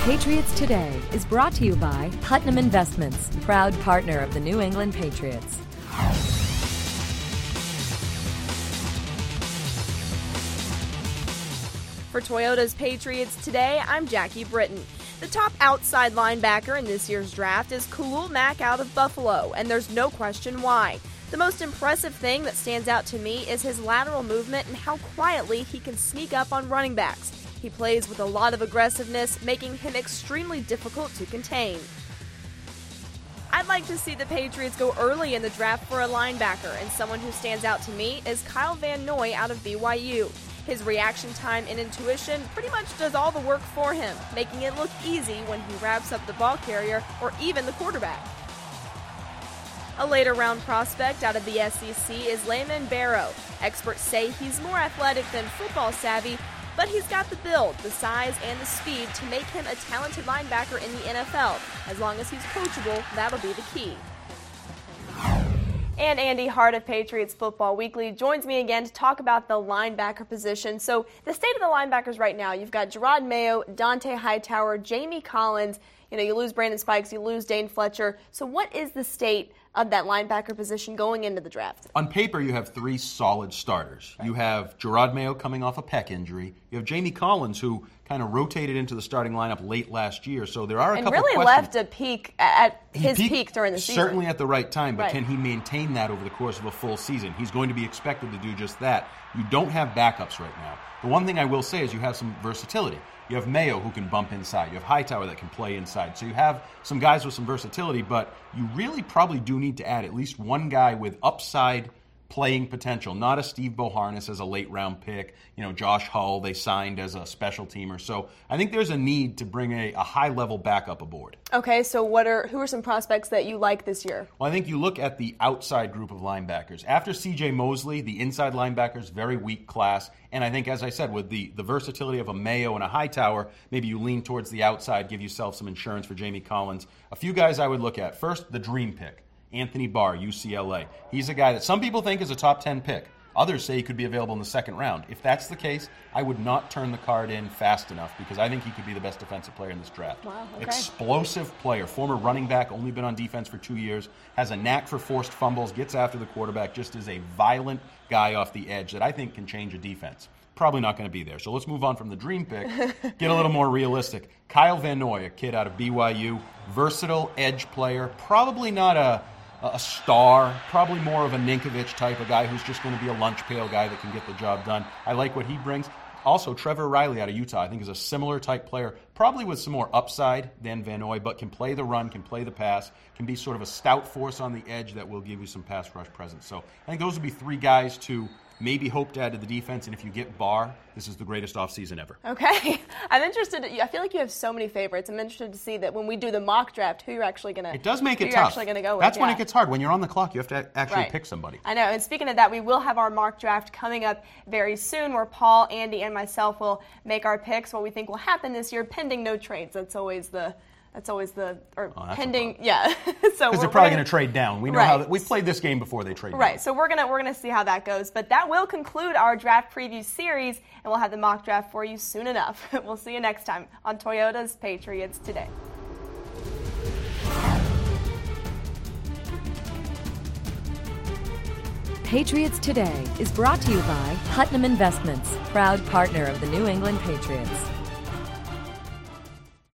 Patriots Today is brought to you by Putnam Investments, proud partner of the New England Patriots. For Toyota's Patriots Today, I'm Jackie Britton. The top outside linebacker in this year's draft is Khalil Mack out of Buffalo, and there's no question why. The most impressive thing that stands out to me is his lateral movement and how quietly he can sneak up on running backs. He plays with a lot of aggressiveness, making him extremely difficult to contain. I'd like to see the Patriots go early in the draft for a linebacker, and someone who stands out to me is Kyle Van Noy out of BYU. His reaction time and intuition pretty much does all the work for him, making it look easy when he wraps up the ball carrier or even the quarterback. A later round prospect out of the SEC is Layman Barrow. Experts say he's more athletic than football savvy, but he's got the build, the size, and the speed to make him a talented linebacker in the NFL. As long as he's coachable, that'll be the key. And Andy Hart of Patriots Football Weekly joins me again to talk about the linebacker position. So the state of the linebackers right now, you've got Jerod Mayo, Dont'a Hightower, Jamie Collins. You lose Brandon Spikes, you lose Dane Fletcher. So what is the state of that linebacker position going into the draft? On paper, you have three solid starters. Right. You have Jerod Mayo coming off a pec injury. You have Jamie Collins, who kind of rotated into the starting lineup late last year. So there are a couple really questions. Left a peak at his peak during the season. Certainly at the right time, but Can he maintain that over the course of a full season? He's going to be expected to do just that. You don't have backups right now. The one thing I will say is you have some versatility. You have Mayo, who can bump inside. You have Hightower that can play inside. So you have some guys with some versatility, but you really probably do need to add at least one guy with upside playing potential, not a Steve Boharnis as a late-round pick. Josh Hull they signed as a special teamer. So I think there's a need to bring a high-level backup aboard. Okay, so who are some prospects that you like this year? Well, I think you look at the outside group of linebackers. After C.J. Mosley, the inside linebackers, very weak class. And I think, as I said, with the versatility of a Mayo and a Hightower, maybe you lean towards the outside, give yourself some insurance for Jamie Collins. A few guys I would look at. First, the dream pick. Anthony Barr, UCLA. He's a guy that some people think is a top 10 pick. Others say he could be available in the second round. If that's the case, I would not turn the card in fast enough because I think he could be the best defensive player in this draft. Wow, okay. Explosive player, former running back, only been on defense for 2 years, has a knack for forced fumbles, gets after the quarterback, just is a violent guy off the edge that I think can change a defense. Probably not going to be there. So let's move on from the dream pick, get a little more realistic. Kyle Van Noy, a kid out of BYU, versatile edge player, probably not a star, probably more of a Ninkovich type of guy who's just going to be a lunch pail guy that can get the job done. I like what he brings. Also, Trevor Riley out of Utah, I think is a similar type player, probably with some more upside than Van Noy, but can play the run, can play the pass, can be sort of a stout force on the edge that will give you some pass rush presence. So I think those would be three guys to maybe hope to add to the defense, and if you get Barr, this is the greatest offseason ever. Okay. I'm interested. I feel like you have so many favorites. I'm interested to see that when we do the mock draft, who you're actually going to It does make it tough. Actually going to go with. That's when it gets hard. When you're on the clock, you have to actually pick somebody. I know. And speaking of that, we will have our mock draft coming up very soon where Paul, Andy, and myself will make our picks, what we think will happen this year, pending no trades. That's always pending, yeah. So because they're probably going to trade down. We know how we've played this game before they trade down. Right. So we're gonna see how that goes. But that will conclude our draft preview series, and we'll have the mock draft for you soon enough. We'll see you next time on Toyota's Patriots Today. Patriots Today is brought to you by Putnam Investments, proud partner of the New England Patriots.